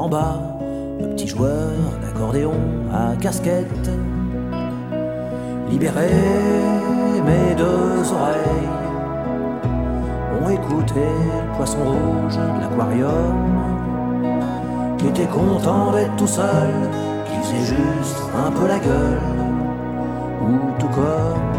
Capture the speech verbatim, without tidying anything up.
en bas, le petit joueur d'accordéon à casquette. Libéré, mes deux oreilles ont écouté le poisson rouge de l'aquarium, qui était content d'être tout seul, qui faisait juste un peu la gueule, ou tout comme